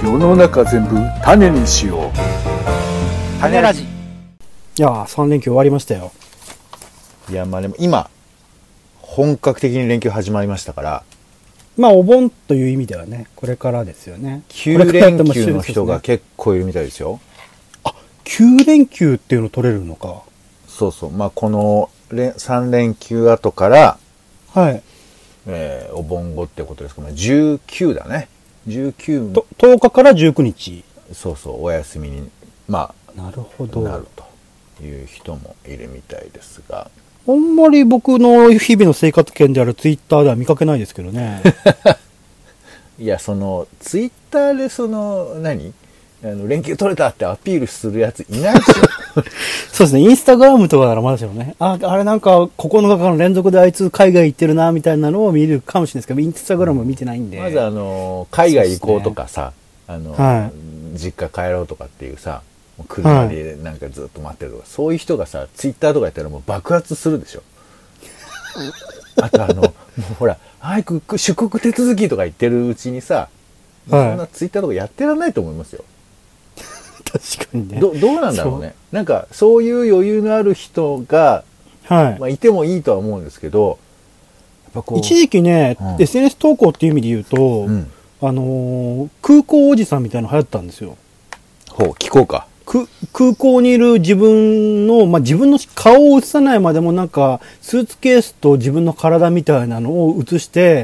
世の中全部種にしよう。 種ラジ。いやー、3連休終わりましたよ。 いや、まあでも今本格的に連休始まりましたから、 まあお盆という意味ではね、これからですよね。 9連休の人が結構いるみたいですよ。 あ、9連休っていうの取れるのか。 そうそう。まあこの3連休後から、 はい。 お盆後ってことですけど、19だね。19 と10日から19日。 そうそう、お休みに、まあ、 なるほど。 なるという人もいるみたいですが。 あんまり僕の日々の生活圏であるツイッターでは見かけないですけどね。 いや、その、ツイッターで連休取れたってアピールするやついないですよ。 そうですね、インスタグラムとかならまだしもね。あれなんか9日間連続であいつ海外行ってるな、みたいなのを見るかもしれないですけど、インスタグラム見てないんで。 まず海外行こうとかさ、 は実家帰ろうとかっていうさ、車でなんかずっと待ってるとか、そういう人がさ、ツイッターとかやったらもう爆発するでしょ。あともうほら、早く出国手続きとか言ってるうちにさ、そんなツイッターとかやってらんないと思いますよ。 確かにね。 どうなんだろうね。なんか、そういう余裕のある人が、 はい。 まあ、いてもいいとは思うんですけど、やっぱこう一時期ね、SNS 投稿っていう意味で言うと、空港おじさんみたいなの流行ったんですよ。 ほう、聞こうか。 空港にいる自分の、まあ、自分の顔を映さないまでもなんか、スーツケースと自分の体みたいなのを映して、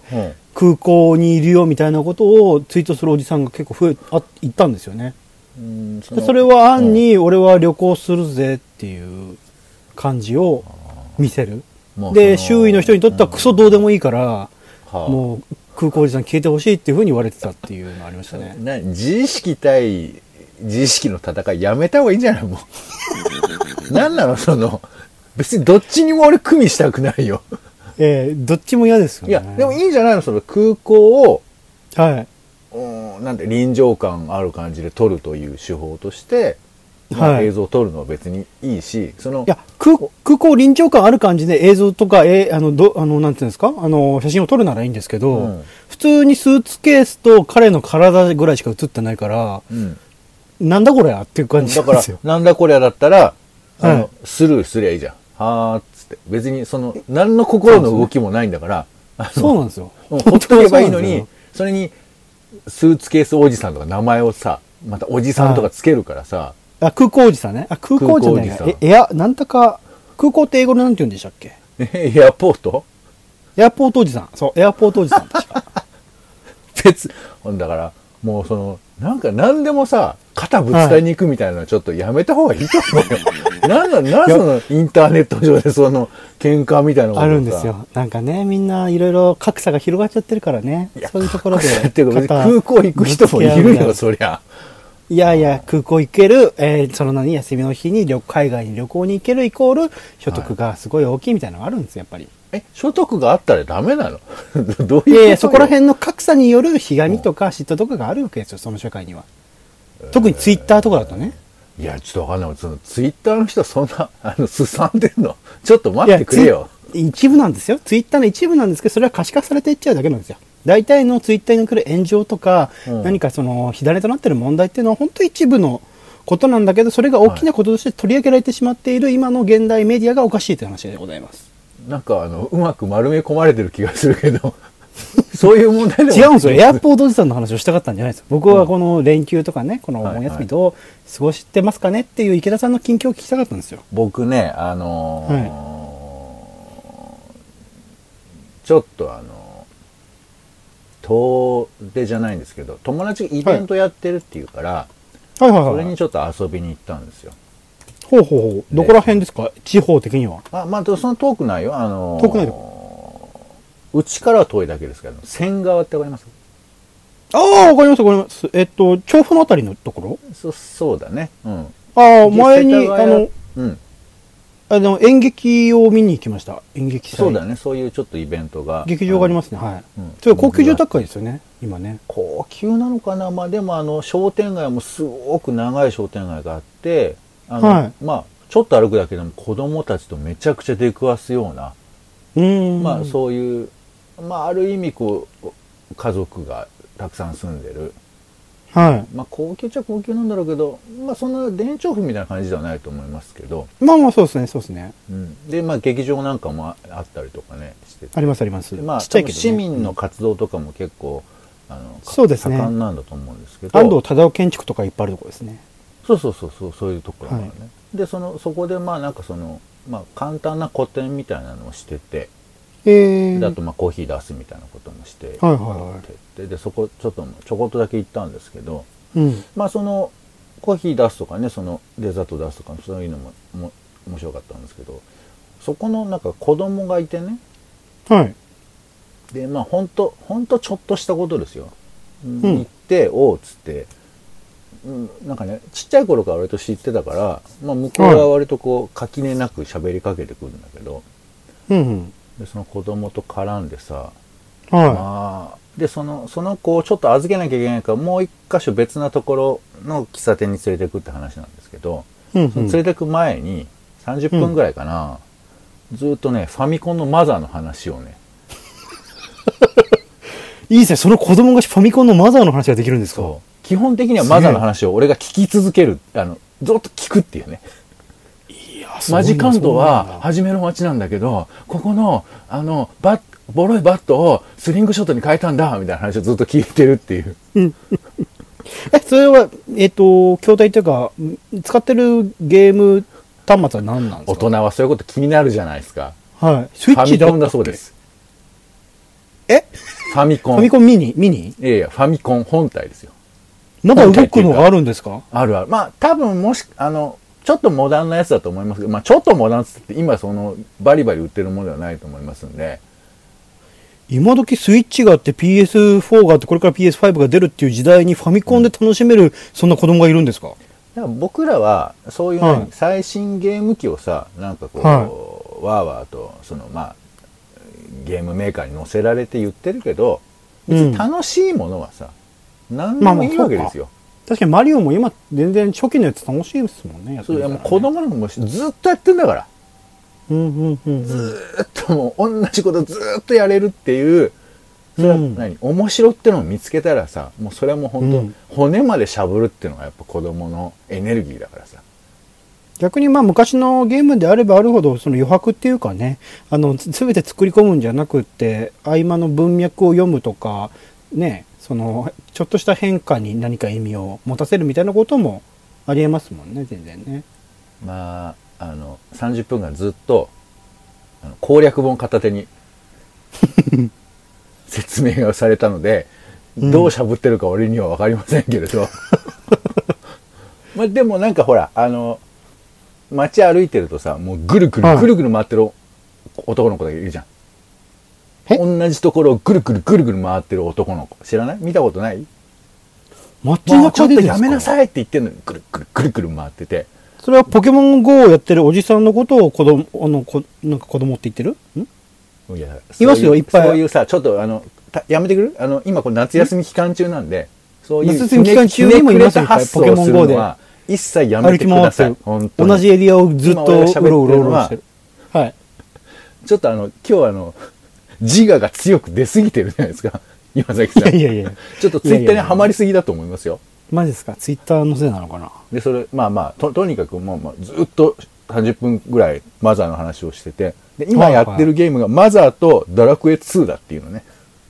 空港にいるよみたいなことをツイートするおじさんが結構いったんですよね。それは暗に俺は旅行するぜっていう感じを見せる。で、周囲の人にとってはクソどうでもいいから、もう空港おじさん消えてほしいっていう風に言われてたっていうのありましたね。 自意識対自意識の戦いやめた方がいいんじゃないもう。なんなの別にどっちにも俺組みしたくないよ。 どっちも嫌ですよね。 いや、でもいいんじゃないの空港を、 はい。 なんて臨場感ある感じで撮るという手法として、映像を撮るのは別にいいし、いや、空港臨場感ある感じで映像とか、なんていうんですか写真を撮るならいいんですけど、普通にスーツケースと彼の体ぐらいしか映ってないから、なんだこれやっていう感じなんですよ。 だから、なんだこれやだったら、スルーすりゃいいじゃん。はーっつって。別に何の心の動きもないんだから、 そうなんですよ。 ほっとけばいいのに、それに、スーツケースおじさんとか名前をさ、またおじさんとかつけるからさ。 空港おじさんね。空港じゃないか。なんとか、空港って英語でなんて言うんでしたっけ？ エアポートおじさん。そう、エアポートおじさん確か。 だから、もうなんでもさ、肩ぶつかりに行くみたいなのはちょっとやめた方がいいと思うよ。なんインターネット上で喧嘩みたいなことあるんですよ。なんかね、みんないろいろ格差が広がっちゃってるからね。そういうところで。 空港行く人もいるよ、そりゃ。 いやいや、空港行ける、休みの日に海外に旅行に行けるイコール、所得がすごい大きいみたいなのがあるんですよ、やっぱり。 所得があったらダメなの？どういういやいや、そこら辺の格差によるひがみとか嫉妬とかがあるわけですよ、その社会には。特にツイッターとかだとね。 いや、ちょっとわかんない。ツイッターの人そんな、すさんでんの？ちょっと待ってくれよ。 一部なんですよ。ツイッターの一部なんですけど、それは可視化されていっちゃうだけなんですよ。大体のツイッターに来る炎上とか、何か火種となっている問題っていうのは本当一部のことなんだけど、それが大きなこととして取り上げられてしまっている今の現代メディアがおかしいという話でございます。 なんかうまく丸め込まれてる気がするけど、そういう問題でも違うんですよ。エアポートおじさんの話をしたかったんじゃないですよ。僕はこの連休とかね、このお盆休みどう過ごしてますかねっていう池田さんの近況を聞きたかったんですよ。 僕ね、ちょっと遠出じゃないんですけど、友達がイベントやってるっていうから、それにちょっと遊びに行ったんですよ。 ほうほうほう。どこら辺ですか？地方的には。 まあ、その遠くないよ。 遠くないよ。 うちからは遠いだけですけど、仙川ってわかります？ ああ、わかりますわかります。調布のあたりのところ？ そうだね。 前に、演劇を見に行きました。演劇祭。 そうだね。そういうちょっとイベントが。 劇場がありますね。はい。それ高級住宅街ですよね。今ね。 高級なのかな。まあでも商店街もすごく長い商店街があって、まあちょっと歩くだけでも子供たちとめちゃくちゃ出くわすような、まあそういう、まあある意味家族がたくさん住んでるはまあ高級っちゃ高級なんだろうけど、まあそんな電調布みたいな感じではないと思いますけど、 い。まあまあそうですね、そうですね。 うん、でまあ劇場なんかもあったりとかねしてて、 ありますあります。 でまあちっちゃいけど、ね。 市民の活動とかも結構そうですね盛んなんだと思うんですけど、 安藤忠雄建築とかいっぱいあるとこですね。 そうそういうところがね、 はいでそこでまあなんかまあ簡単な個展みたいなのをしてて、であとまあコーヒー出すみたいなこともしてはいはいはい。 でそこちょっとだけ行ったんですけど、 うん。 まあコーヒー出すとかね、デザート出すとかそういうのも面白かったんですけど、そこのなんか子供がいてね、 はい。 でまあほんとちょっとしたことですよ、 ん行っておうっつって、なんかねちっちゃい頃から割と知ってたから、まあ、向こうは割とこう垣根なく喋りかけてくるんだけど、 うんうん。 でその子供と絡んでさ、 はまあでその子をちょっと預けなきゃいけないから、もう一箇所別なところの喫茶店に連れてくって話なんですけど、 い。うんうん。 その連れてく前に30分ぐらいかな、ずっとねファミコンのマザーの話をね、 いいですね。その子供がファミコンのマザーの話ができるんですか？ そう基本的にはマザーの話を俺が聞き続ける、ずっと聞くっていうね。 いや、 マジカントはは初めの街なんだけど、ここのボロいバットをスリングショットに変えたんだみたいな話をずっと聞いてるっていう。 それは、筐体というか、使ってるゲーム端末は何なんですか？ 大人はそういうこと気になるじゃないですか。 はい。スイッチファミコンだそうです。 えファミコン。 ファミコンミニいやいや、ファミコン本体ですよ。 まだ動くのがあるんですか？ あるある。まあ、多分ちょっとモダンなやつだと思いますけど、まあ、ちょっとモダンっつって今バリバリ売ってるものではないと思いますんで。 今時スイッチがあって PS4 があってこれから PS5 が出るっていう時代にファミコンで楽しめる、そんな子供がいるんですか？ だから僕らはそういうはい最新ゲーム機をさ、なんかこう、 はわーわーとまあゲームメーカーに載せられて言ってるけど、別に楽しいものはさ、何でもいいわけですよ。 確かにマリオも今全然初期のやつ楽しいですもんね。やってそういやみたらねもう子供のもずっとやってんだから、 うんうんうんうん。 ずっともう同じことずっとやれるっていう、それはうん面白ってのを見つけたらさ、もうそれはもう本当、 うん骨までしゃぶるっていうのがやっぱ子供のエネルギーだからさ。 逆にまあ昔のゲームであればあるほどその余白っていうかね、全て作り込むんじゃなくって合間の文脈を読むとかね、ちょっとした変化に何か意味を持たせるみたいなこともありえますもんね、全然ね。 まあ30分間ずっと攻略本片手に説明がされたので、どうしゃぶってるか俺には分かりませんけれどまあでもなんかほら街歩いてるとさ、もうぐるぐるぐるぐる回ってる男の子がいるじゃん。同じところをぐるぐるぐるぐる回ってる男の子知らない？見たことない？ 街もうちょっと中でですか？ やめなさいって言ってんのにぐるぐるぐるぐる回ってて、 それはポケモン GO をやってるおじさんのことをなんか子供って言ってる？ いやいますよいっぱいそういうさ、ちょっとやめてくる？今これ夏休み期間中なんで、そういう夏休み期間中にもいますよ、 発想をするのは一切やめてください。本当に同じエリアをずっとうろうろしてる。はい。 ちょっと今日自我が強く出すぎてるじゃないですか、今崎さん。 いやいやいや。 ちょっとツイッターにはまりすぎだと思いますよ。 マジですか？ツイッターのせいなのかな？ で、それ、まあ、とにかくもう、ずっと30分ぐらいマザーの話をしてて、で今やってるゲームがマザーとドラクエ2だっていうのね。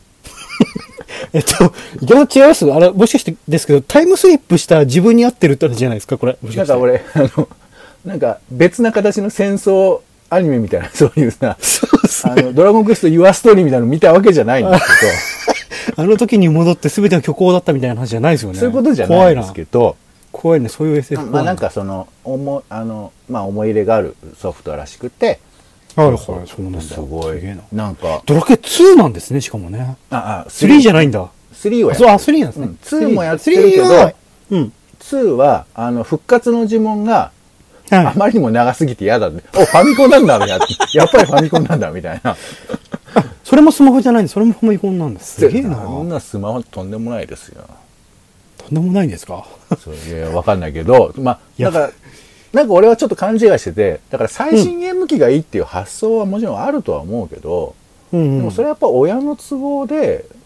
いきなり違います？もしかしてですけど、タイムスリップした自分に合ってるって話じゃないですか、これ。 なんか俺、なんか別な形の戦争アニメみたいな、そういうさ、ドラゴンクエストユアストーリーみたいなの見たわけじゃないんですけど、 あの時に戻って全ては虚構だったみたいな話じゃないですよね。 そういうことじゃないんですけど、 怖いね、そういう SF。 まあなんか思い入れがあるソフトらしくて、 はいはい、そうなんだ。 すごい。 すげえな。 なんか。 ドラクエ2なんですね、しかもね。3じゃないんだ。 3はそう、3なんですね。 2もやってるけど、2は、復活の呪文が、あまりにも長すぎて嫌だって。ファミコンなんだ、みたいな。やっぱりファミコンなんだ、みたいな。 それもスマホじゃないんです。それもファミコンなんです。すげえな。 そんなスマホとんでもないですよ。 とんでもないんですか？ いや、わかんないけど、まあ、だから、なんか俺はちょっと勘違いしてて、だから最新ゲーム機がいいっていう発想はもちろんあるとは思うけど、でもそれはやっぱ親の都合で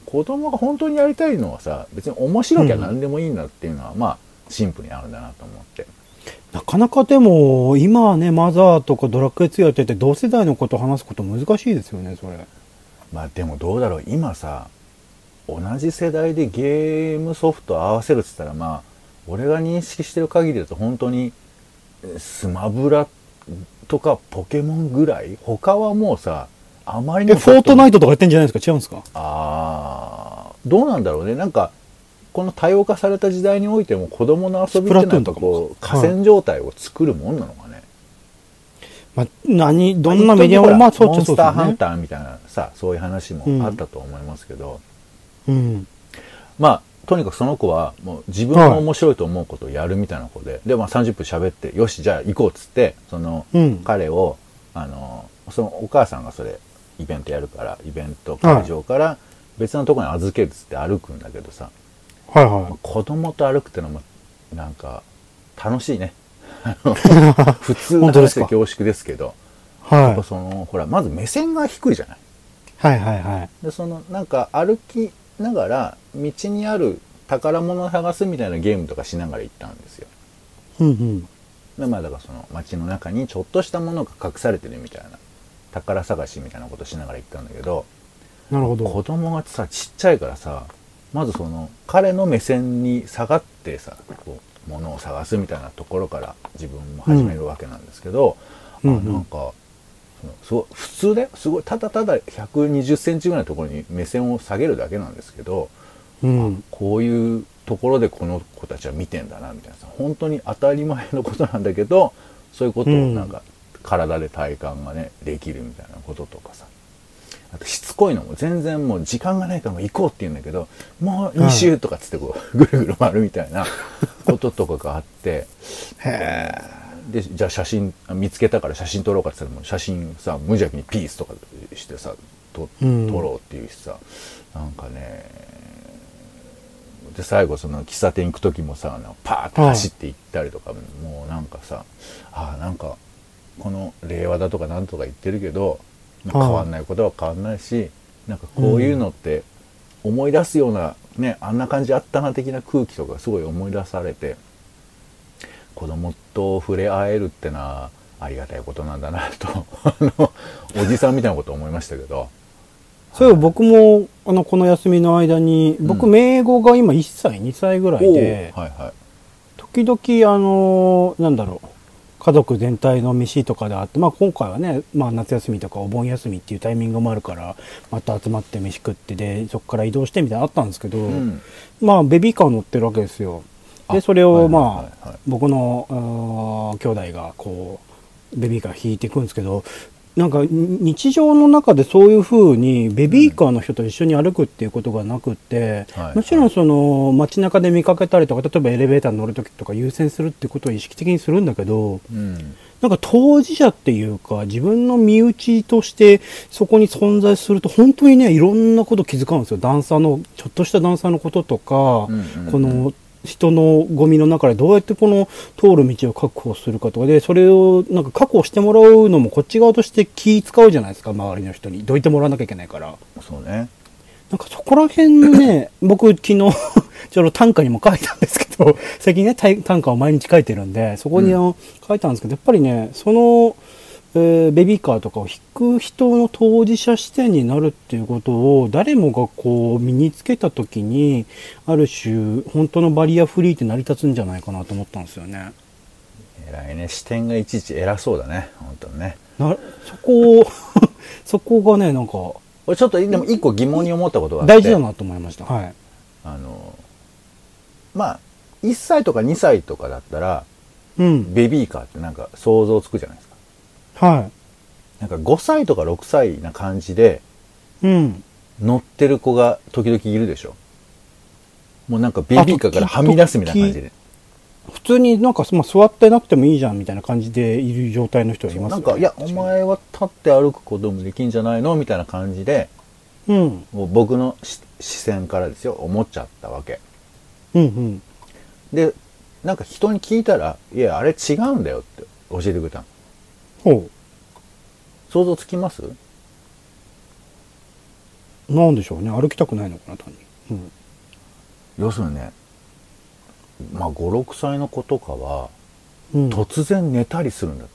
子供が本当にやりたいのはさ、別に面白きゃ何でもいいんだっていうのは、まあシンプルにあるんだなと思って。 なかなかでも、今はね、マザーとかドラクエ2やってて、同世代のことを話すこと難しいですよね、それ。 まあでもどうだろう、今さ、同じ世代でゲームソフト合わせるっつったら、まあ、俺が認識してる限りだと本当に、スマブラとかポケモンぐらい？他はもうさ、あまりにも。 フォートナイトとかやってんじゃないですか？違うんですか？ ああ、どうなんだろうね。なんか、この多様化された時代においても子供の遊びってなんかこう、河川状態を作るもんなのかね。 まあ、どんなメディアも、まあ、そうっちゃそうですね。 モンスターハンターみたいなさ、そういう話もあったと思いますけど、 うん。 まあ、とにかくその子は、もう自分の面白いと思うことをやるみたいな子で、で、まあ30分喋って、よし、じゃあ行こうっつって、その、彼を、そのお母さんがそれ、イベントやるから、イベント会場から別のところに預けるっつって歩くんだけどさ、 はいはい。 子供と歩くってのも、なんか、楽しいね。普通の話で恐縮ですけど、やっぱその、ほら、まず目線が低いじゃない。 はいはいはい。 で、その、なんか歩きながら、道にある宝物を探すみたいなゲームとかしながら行ったんですよ。 うんうん。 で、まあだからその街の中にちょっとしたものが隠されてるみたいな、宝探しみたいなことしながら行ったんだけど、 なるほど。 子供がさ、ちっちゃいからさ、まずその、彼の目線に下がってさ、こう、物を探すみたいなところから自分も始めるわけなんですけど、なんか、すごい普通だよ。すごい、ただただ120センチぐらいのところに目線を下げるだけなんですけど、こういうところでこの子たちは見てんだな、みたいなさ、本当に当たり前のことなんだけど、そういうことをなんか、体で体感がね、できるみたいなこととかさ、あとしつこいのも全然もう時間がないからもう行こうって言うんだけど、もう2周とかつってこう、ぐるぐる回るみたいなこととかがあって、で、じゃあ写真見つけたから写真撮ろうかって言ったらもう写真さ、無邪気にピースとかしてさ、撮ろうっていうしさ、なんかね、で、最後その喫茶店行く時もさ、パーッと走って行ったりとか、もうなんかさ、なんか、この令和だとかなんとか言ってるけど、変わんないことは変わんないし、なんかこういうのって思い出すような、ね、あんな感じあったな的な空気とかすごい思い出されて、子供と触れ合えるってのはありがたいことなんだなとおじさんみたいなこと思いましたけど。 そういえば僕もこの休みの間に、僕姪子が今1歳2歳ぐらいで、時々なんだろう、家族全体の飯とかであって、まあ今回はね、まあ夏休みとかお盆休みっていうタイミングもあるから、また集まって飯食ってで、そこから移動してみたいなのあったんですけど、まあベビーカー乗ってるわけですよ。で、それをまあ、僕の兄弟がこう、ベビーカー引いていくんですけど、なんか日常の中でそういう風にベビーカーの人と一緒に歩くっていうことがなくって、もちろんその街中で見かけたりとか、例えばエレベーターに乗るときとか優先するってことを意識的にするんだけど、なんか当事者っていうか自分の身内としてそこに存在すると本当にね、いろんなこと気づかうんですよ。段差の、ちょっとした段差のこととか、この人のゴミの中でどうやってこの通る道を確保するかとかで、それをなんか確保してもらうのもこっち側として気使うじゃないですか、周りの人に。どいてもらわなきゃいけないから。 そうね。 なんかそこら辺のね、僕昨日、ちょっと短歌にも書いたんですけど、最近ね、短歌を毎日書いてるんで、そこに書いたんですけど、やっぱりね、その、ベビーカーとかを引く人の当事者視点になるっていうことを誰もがこう身につけたときに、ある種本当のバリアフリーって成り立つんじゃないかなと思ったんですよね。 偉いね。視点がいちいち偉そうだね。本当にね。 そこがね、なんか。 俺ちょっとでも一個疑問に思ったことがあって。 大事だなと思いました。はい。 まあ、1歳とか2歳とかだったら、ベビーカーってなんか想像つくじゃないですか。 はい。 なんか5歳とか6歳な感じで、乗ってる子が時々いるでしょ。もうなんかベビーカーからはみ出すみたいな感じで。 普通になんか、まあ、座ってなくてもいいじゃんみたいな感じでいる状態の人がいますよね。 なんか、いや、お前は立って歩くこともできんじゃないのみたいな感じで、もう僕の視線からですよ、思っちゃったわけ。で、なんか人に聞いたら、いや、あれ違うんだよって教えてくれたの。想像つきます？ なんでしょうね。歩きたくないのかな、単に。 要するにね、まあ5、6歳の子とかは、 うん。 突然寝たりするんだって。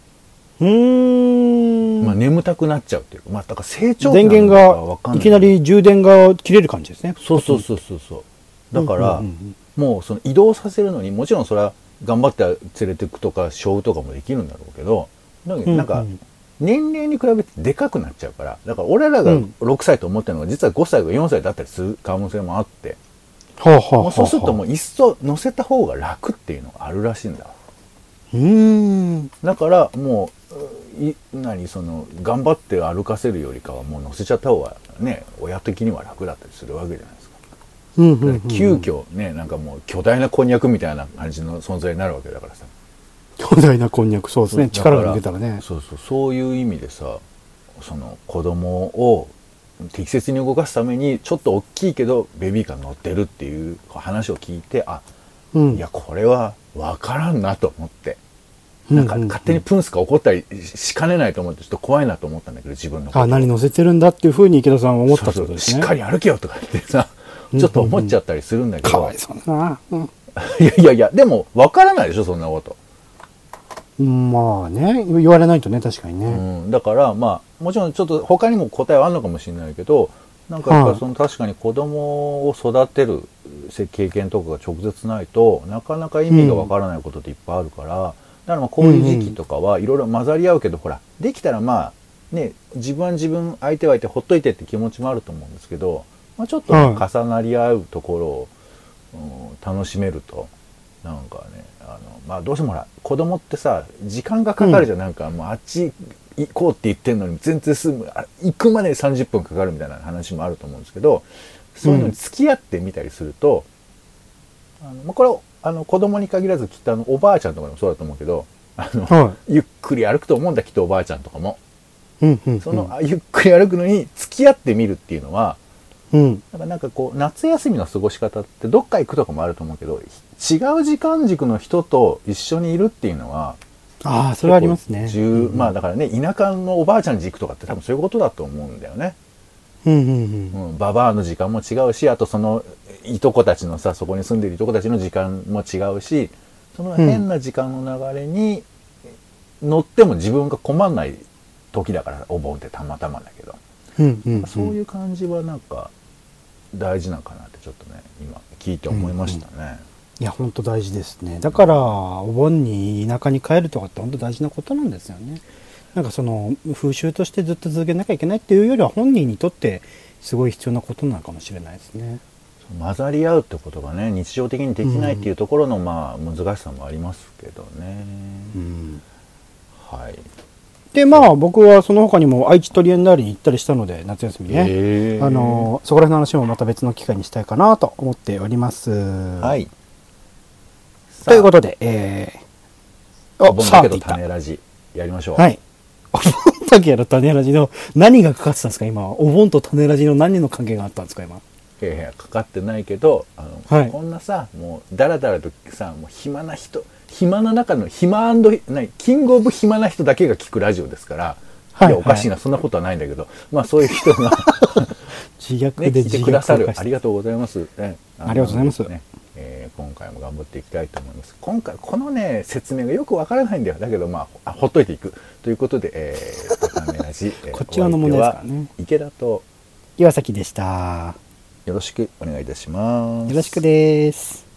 まあ、 眠たくなっちゃうっていう。まあ、だから成長期電源が、いきなり。 り充電が切れる感じですね。 そう。だから、もうその移動させるのに、もちろんそれは頑張って連れていくとか、背負うとかもできるんだろうけど、なんか、年齢に比べてでかくなっちゃうから、だから俺らが6歳と思ってるのが、実は5歳か4歳だったりする可能性もあって、もうそうするともういっそ乗せた方が楽っていうのがあるらしいんだ。だからもう頑張って歩かせるよりかはもう乗せちゃった方がね、親的には楽だったりするわけじゃないですか。急遽ね、なんかもう巨大なこんにゃくみたいな感じの存在になるわけだからさ。 巨大なこんにゃく、そうですね。力が抜けたらね。 そういう意味でさ、その子供を適切に動かすためにちょっと大きいけどベビーカー乗ってるっていう話を聞いて、いやこれは分からんなと思って、なんか勝手にプンスか起こったりしかねないと思って、ちょっと怖いなと思ったんだけど、自分のこと。 何乗せてるんだっていうふうに池田さんは思ったってことですね。 しっかり歩けよとか言ってさ、ちょっと思っちゃったりするんだけど。 かわいそうだな。 いや、でも分からないでしょ、そんなこと。 まあね、言われないとね、確かにね。 だからまあもちろんちょっと他にも答えはあるのかもしれないけど、なんかやっぱりその確かに子供を育てる経験とかが直接ないとなかなか意味がわからないことっていっぱいあるから、だからまあこういう時期とかはいろいろ混ざり合うけど、ほらできたらまあね、自分は自分、相手は相手、ほっといてって気持ちもあると思うんですけど、まあ、ちょっと重なり合うところを、楽しめるとなんかね、まあどうしてもほら子供ってさ時間がかかるじゃん、なんかもうあっち行こうって言ってんのに全然行くまで30分かかるみたいな話もあると思うんですけど、そういうのに付き合ってみたりすると、これ子供に限らずきっとおばあちゃんとかでもそうだと思うけど、ゆっくり歩くと思うんだきっとおばあちゃんとかも、そのゆっくり歩くのに付き合ってみるっていうのは、なんかこう夏休みの過ごし方ってどっか行くとかもあると思うけど、違う時間軸の人と一緒にいるっていうのは、 それはありますね。 まあだからね、田舎のおばあちゃん軸とかって多分そういうことだと思うんだよね。ババアの時間も違うし、あとそのいとこたちのさ、そこに住んでいるいとこたちの時間も違うし、その変な時間の流れに乗っても自分が困んない時だから、お盆ってたまたまだけど、そういう感じはなんか大事なのかなってちょっとね今聞いて思いましたね。 いや本当大事ですね。だからお盆に田舎に帰るとかって本当大事なことなんですよね。なんかその風習としてずっと続けなきゃいけないっていうよりは、本人にとってすごい必要なことなのかもしれないですね。 混ざり合うってことがね、日常的にできないっていうところのまあ難しさもありますけどね。はい。 でまあ僕はその他にも愛知トリエンナーレに行ったりしたので、夏休みね、そこら辺の話もまた別の機会にしたいかなと思っております。はい。ということで、 お盆だけど種ラジやりましょう。 はい。お盆だけど種ラジの何がかかってたんですか今。お盆と種ラジの何の関係があったんですか今。 かかってないけど、こんなさ、もうだらだらとさ、もう暇な人、暇な中のキングオブ暇な人だけが聞くラジオですから、いやおかしいな、そんなことはないんだけど、まあそういう人が自虐で聞いてくださる、ありがとうございます。 ありがとうございます。 今回も頑張っていきたいと思います。今回このね説明がよくわからないんだよ。だけどまあほっといていくということで、種ラジこちらのものですからね。 池田と岩崎でした。 よろしくお願いいたします。 よろしくです。